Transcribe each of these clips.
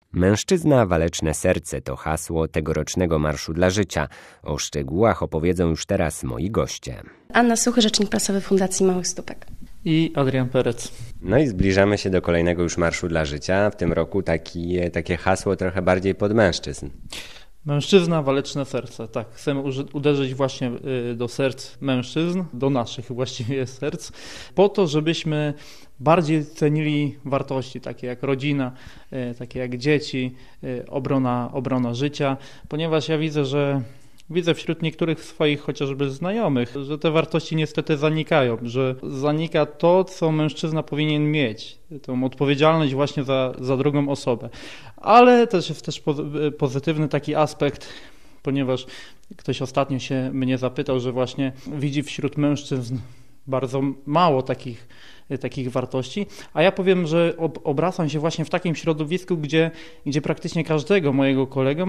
Mężczyzna, waleczne serce to hasło tegorocznego Marszu dla Życia. O szczegółach opowiedzą już teraz moi goście. Anna Suchy, rzecznik prasowy Fundacji Małych Stópek. I Adrian Perec. No i zbliżamy się do kolejnego już Marszu dla Życia. W tym roku takie hasło trochę bardziej pod mężczyzn. Mężczyzna, waleczne serce. Tak, chcemy uderzyć właśnie do serc mężczyzn, do naszych właściwie serc, po to, żebyśmy bardziej cenili wartości, takie jak rodzina, takie jak dzieci, obrona życia, ponieważ ja widzę wśród niektórych swoich chociażby znajomych, że te wartości niestety zanikają, że zanika to, co mężczyzna powinien mieć, tą odpowiedzialność właśnie za drugą osobę. Ale też jest pozytywny taki aspekt, ponieważ ktoś ostatnio się mnie zapytał, że właśnie widzi wśród mężczyzn bardzo mało takich wartości, a ja powiem, że obracam się właśnie w takim środowisku, gdzie praktycznie każdego mojego kolegę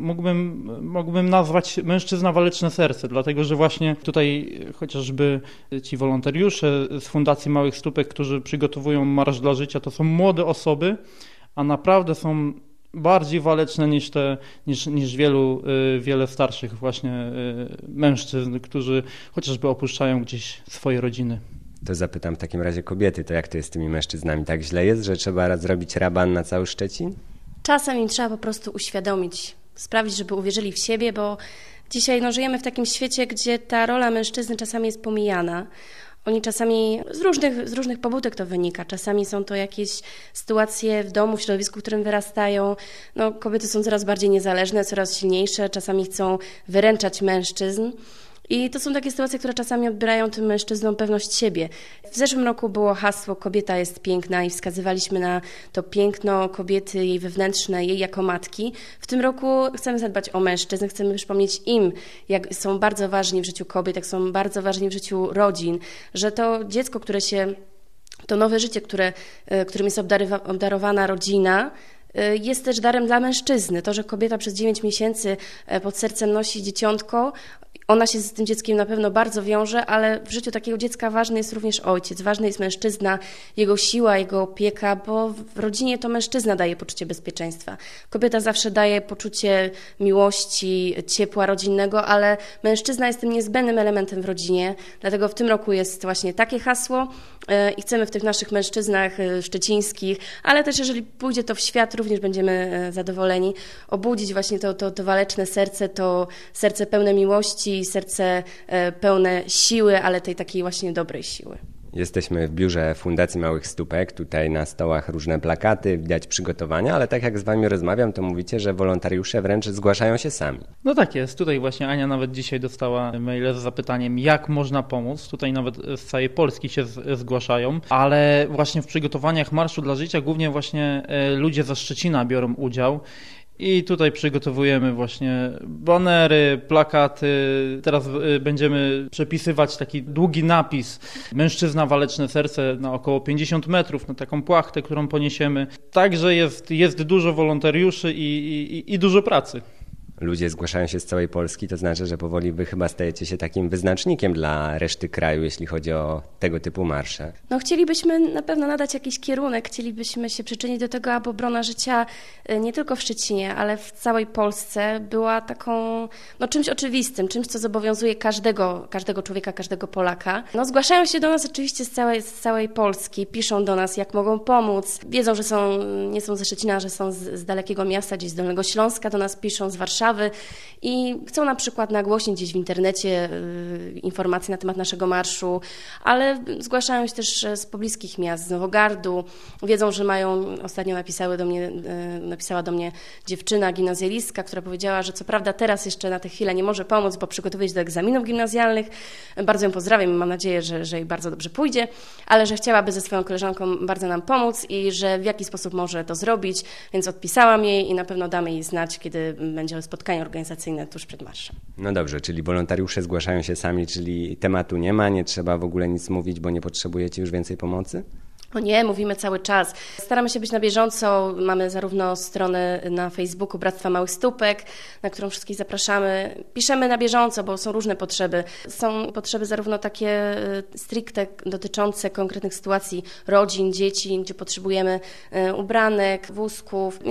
mógłbym nazwać mężczyzna waleczne serce, dlatego że właśnie tutaj chociażby ci wolontariusze z Fundacji Małych Stópek, którzy przygotowują Marsz dla Życia, to są młode osoby, a naprawdę są bardziej waleczne niż wiele starszych właśnie mężczyzn, którzy chociażby opuszczają gdzieś swoje rodziny. To zapytam w takim razie kobiety, to jak to jest z tymi mężczyznami? Tak źle jest, że trzeba zrobić raban na cały Szczecin? Czasem im trzeba po prostu uświadomić, sprawić, żeby uwierzyli w siebie, bo dzisiaj żyjemy w takim świecie, gdzie ta rola mężczyzny czasami jest pomijana. Oni czasami z różnych pobudek to wynika. Czasami są to jakieś sytuacje w domu, w środowisku, w którym wyrastają. Kobiety są coraz bardziej niezależne, coraz silniejsze, czasami chcą wyręczać mężczyzn. I to są takie sytuacje, które czasami odbierają tym mężczyznom pewność siebie. W zeszłym roku było hasło "Kobieta jest piękna" i wskazywaliśmy na to piękno kobiety, jej wewnętrzne, jej jako matki. W tym roku chcemy zadbać o mężczyzn, chcemy przypomnieć im, jak są bardzo ważni w życiu kobiet, jak są bardzo ważni w życiu rodzin, że to dziecko, to nowe życie, którym jest obdarowana rodzina, jest też darem dla mężczyzny. To, że kobieta przez 9 miesięcy pod sercem nosi dzieciątko, ona się z tym dzieckiem na pewno bardzo wiąże, ale w życiu takiego dziecka ważny jest również ojciec, ważny jest mężczyzna, jego siła, jego opieka, bo w rodzinie to mężczyzna daje poczucie bezpieczeństwa. Kobieta zawsze daje poczucie miłości, ciepła rodzinnego, ale mężczyzna jest tym niezbędnym elementem w rodzinie, dlatego w tym roku jest właśnie takie hasło i chcemy w tych naszych mężczyznach szczecińskich, ale też jeżeli pójdzie to w świat, również będziemy zadowoleni, obudzić właśnie to waleczne serce, to serce pełne miłości, serce pełne siły, ale tej takiej właśnie dobrej siły. Jesteśmy w biurze Fundacji Małych Stópek, tutaj na stołach różne plakaty, widać przygotowania, ale tak jak z wami rozmawiam, to mówicie, że wolontariusze wręcz zgłaszają się sami. No tak jest, tutaj właśnie Ania nawet dzisiaj dostała maile z zapytaniem, jak można pomóc, tutaj nawet z całej Polski się zgłaszają, ale właśnie w przygotowaniach Marszu dla Życia głównie właśnie ludzie ze Szczecina biorą udział. I tutaj przygotowujemy właśnie banery, plakaty. Teraz będziemy przepisywać taki długi napis "Mężczyzna, waleczne serce" na około 50 metrów, na taką płachtę, którą poniesiemy. Także jest dużo wolontariuszy i dużo pracy. Ludzie zgłaszają się z całej Polski, to znaczy, że powoli wy chyba stajecie się takim wyznacznikiem dla reszty kraju, jeśli chodzi o tego typu marsze. Chcielibyśmy na pewno nadać jakiś kierunek, chcielibyśmy się przyczynić do tego, aby obrona życia nie tylko w Szczecinie, ale w całej Polsce była taką czymś oczywistym, czymś, co zobowiązuje każdego człowieka, każdego Polaka. Zgłaszają się do nas oczywiście z całej Polski, piszą do nas, jak mogą pomóc. Wiedzą, że nie są ze Szczecina, że są z dalekiego miasta, gdzieś z Dolnego Śląska, do nas piszą, z Warszawy i chcą na przykład nagłośnić gdzieś w internecie informacje na temat naszego marszu, ale zgłaszają się też z pobliskich miast, z Nowogardu. Wiedzą, że ostatnio napisała do mnie dziewczyna gimnazjalistka, która powiedziała, że co prawda teraz jeszcze na tę chwilę nie może pomóc, bo przygotowuje się do egzaminów gimnazjalnych. Bardzo ją pozdrawiam i mam nadzieję, że jej bardzo dobrze pójdzie, ale że chciałaby ze swoją koleżanką bardzo nam pomóc i że w jaki sposób może to zrobić, więc odpisałam jej i na pewno damy jej znać, kiedy będzie spotkanie organizacyjne tuż przed marszem. No dobrze, czyli wolontariusze zgłaszają się sami, czyli tematu nie ma, nie trzeba w ogóle nic mówić, bo nie potrzebujecie już więcej pomocy? Nie, mówimy cały czas. Staramy się być na bieżąco. Mamy zarówno stronę na Facebooku Bractwa Małych Stópek, na którą wszystkich zapraszamy. Piszemy na bieżąco, bo są różne potrzeby. Są potrzeby zarówno takie stricte dotyczące konkretnych sytuacji rodzin, dzieci, gdzie potrzebujemy ubranek, wózków, więc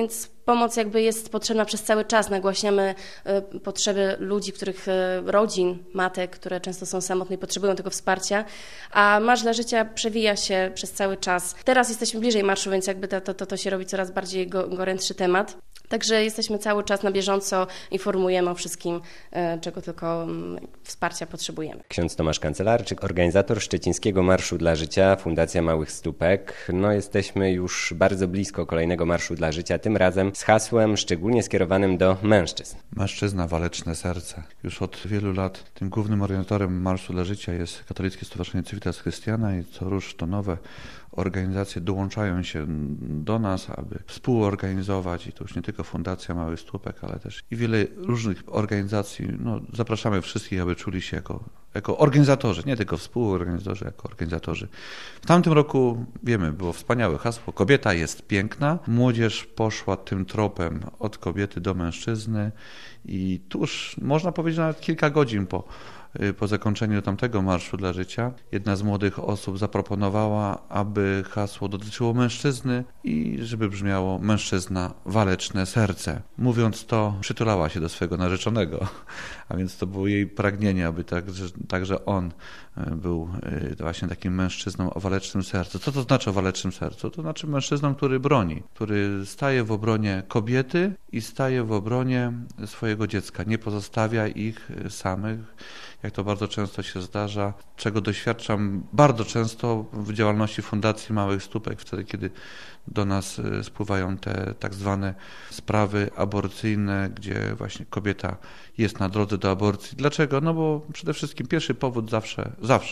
pomoc jakby jest potrzebna przez cały czas. Nagłaśniamy potrzeby ludzi, rodzin, matek, które często są samotne i potrzebują tego wsparcia, a Marsz dla Życia przewija się przez cały czas. Teraz jesteśmy bliżej marszu, więc jakby to się robi coraz bardziej gorętszy temat. Także jesteśmy cały czas na bieżąco, informujemy o wszystkim, czego tylko wsparcia potrzebujemy. Ksiądz Tomasz Kancelarczyk, organizator Szczecińskiego Marszu dla Życia, Fundacja Małych Stópek. Jesteśmy już bardzo blisko kolejnego Marszu dla Życia, tym razem z hasłem szczególnie skierowanym do mężczyzn. Mężczyzna, waleczne serce. Już od wielu lat tym głównym orientatorem Marszu dla Życia jest Katolickie Stowarzyszenie Civitas Christiana i co rusz to nowe organizacje dołączają się do nas, aby współorganizować, i to już nie tylko Fundacja Małych Stópek, ale też i wiele różnych organizacji. Zapraszamy wszystkich, aby czuli się jako organizatorzy, nie tylko współorganizatorzy, jako organizatorzy. W tamtym roku, wiemy, było wspaniałe hasło: kobieta jest piękna. Młodzież poszła tym tropem od kobiety do mężczyzny i tuż, można powiedzieć, nawet kilka godzin po zakończeniu tamtego Marszu dla Życia, jedna z młodych osób zaproponowała, aby hasło dotyczyło mężczyzny i żeby brzmiało: mężczyzna, waleczne serce. Mówiąc to, przytulała się do swojego narzeczonego, a więc to było jej pragnienie, aby także on był właśnie takim mężczyzną o walecznym sercu. Co to znaczy o walecznym sercu? To znaczy mężczyzną, który broni, który staje w obronie kobiety i staje w obronie swojego dziecka. Nie pozostawia ich samych, jak to bardzo często się zdarza, czego doświadczam bardzo często w działalności Fundacji Małych Stópek, wtedy kiedy do nas spływają te tak zwane sprawy aborcyjne, gdzie właśnie kobieta jest na drodze do aborcji. Dlaczego? Bo przede wszystkim pierwszy powód zawsze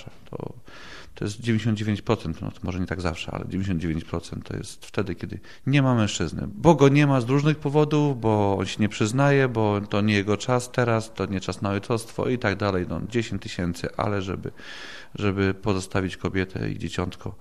to jest 99%, to może nie tak zawsze, ale 99% to jest wtedy, kiedy nie ma mężczyzny. Bo go nie ma z różnych powodów, bo on się nie przyznaje, bo to nie jego czas teraz, to nie czas na ojcostwo i tak dalej. 10 000, ale żeby pozostawić kobietę i dzieciątko.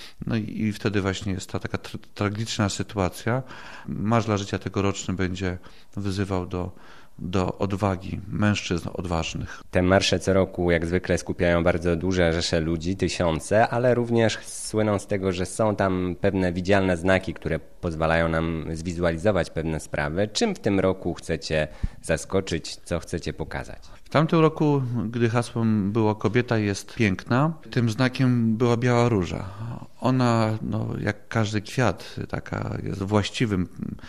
I wtedy właśnie jest ta taka tragiczna sytuacja. Marsz dla Życia tegoroczny będzie wyzywał do odwagi mężczyzn odważnych. Te marsze co roku jak zwykle skupiają bardzo duże rzesze ludzi, tysiące, ale również słyną z tego, że są tam pewne widzialne znaki, które pozwalają nam zwizualizować pewne sprawy. Czym w tym roku chcecie zaskoczyć, co chcecie pokazać? W tamtym roku, gdy hasłem było kobieta jest piękna, tym znakiem była biała róża. Ona, jak każdy kwiat, taka jest właściwym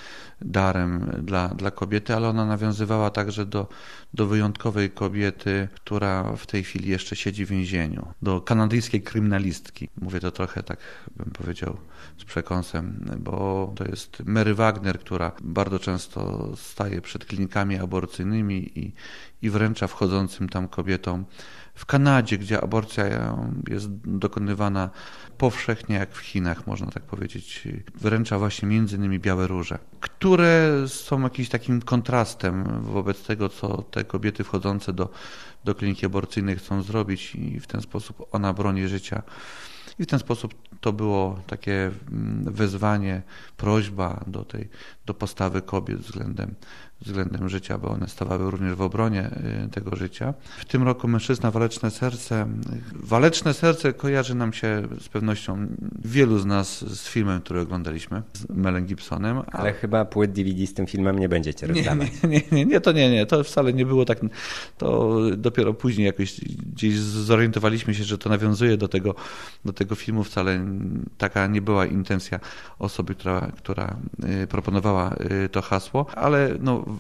darem dla kobiety, ale ona nawiązywała także do wyjątkowej kobiety, która w tej chwili jeszcze siedzi w więzieniu, do kanadyjskiej kryminalistki. Mówię to trochę tak, bym powiedział, z przekąsem, bo to jest Mary Wagner, która bardzo często staje przed klinikami aborcyjnymi i wręcza wchodzącym tam kobietom. W Kanadzie, gdzie aborcja jest dokonywana powszechnie, jak w Chinach, można tak powiedzieć, wręcza właśnie między innymi białe róże, które są jakimś takim kontrastem wobec tego, co te kobiety wchodzące do kliniki aborcyjnej chcą zrobić, i w ten sposób ona broni życia. I w ten sposób to było takie wezwanie, prośba do postawy kobiet względem życia, bo one stawały również w obronie tego życia. W tym roku mężczyzna, waleczne serce. Waleczne serce kojarzy nam się z pewnością wielu z nas z filmem, który oglądaliśmy, z Melem Gibsonem. Ale chyba płyt DVD z tym filmem nie będziecie rozdawać. Nie, to wcale nie było tak. To dopiero później jakoś gdzieś zorientowaliśmy się, że to nawiązuje do tego filmu. Wcale taka nie była intencja osoby, która proponowała to hasło, ale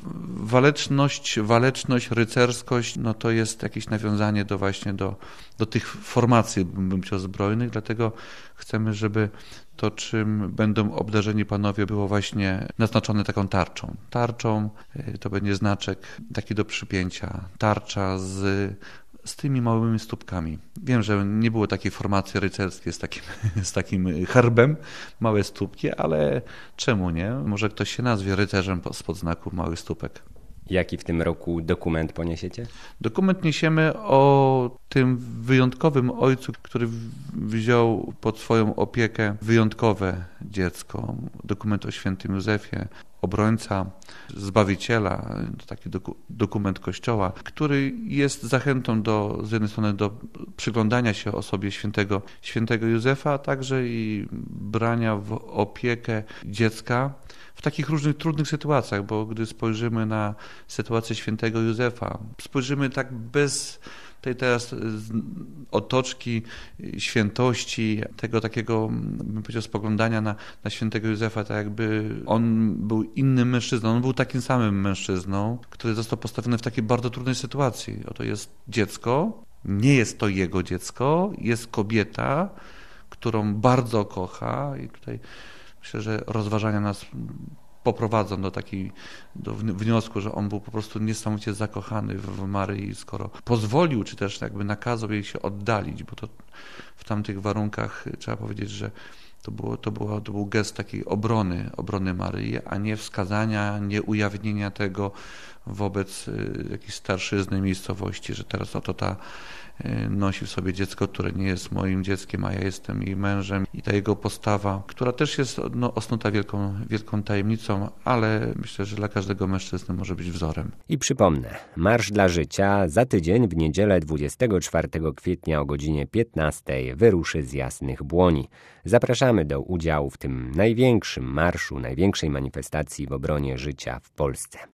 waleczność, rycerskość, to jest jakieś nawiązanie do tych formacji, bym chciał, zbrojnych, dlatego chcemy, żeby to, czym będą obdarzeni panowie, było właśnie naznaczone taką tarczą. Tarczą to będzie znaczek taki do przypięcia, tarcza z tymi małymi stópkami. Wiem, że nie było takiej formacji rycerskiej z takim herbem, małe stópki, ale czemu nie? Może ktoś się nazwie rycerzem spod znaku małych stópek. Jaki w tym roku dokument poniesiecie? Dokument niesiemy o tym wyjątkowym ojcu, który wziął pod swoją opiekę wyjątkowe dziecko. Dokument o świętym Józefie, obrońca Zbawiciela, to taki dokument Kościoła, który jest zachętą z jednej strony do przyglądania się osobie świętego Józefa, a także i brania w opiekę dziecka w w takich różnych trudnych sytuacjach, bo gdy spojrzymy na sytuację świętego Józefa, spojrzymy tak bez tej teraz otoczki świętości, tego takiego, bym powiedział, spoglądania na świętego Józefa, tak jakby on był innym mężczyzną, on był takim samym mężczyzną, który został postawiony w takiej bardzo trudnej sytuacji. Oto jest dziecko, nie jest to jego dziecko, jest kobieta, którą bardzo kocha i tutaj myślę, że rozważania nas poprowadzą do wniosku, że on był po prostu niesamowicie zakochany w Maryi, skoro pozwolił, czy też jakby nakazał jej się oddalić, bo to w tamtych warunkach trzeba powiedzieć, że to był gest takiej obrony Maryi, a nie wskazania, nie ujawnienia tego wobec jakiejś starszyzny miejscowości, że teraz oto ta nosi w sobie dziecko, które nie jest moim dzieckiem, a ja jestem jej mężem. I ta jego postawa, która też jest osnuta wielką tajemnicą, ale myślę, że dla każdego mężczyzny może być wzorem. I przypomnę, Marsz dla Życia za tydzień w niedzielę 24 kwietnia o godzinie 15 wyruszy z Jasnych Błoni. Zapraszamy do udziału w tym największym marszu, największej manifestacji w obronie życia w Polsce.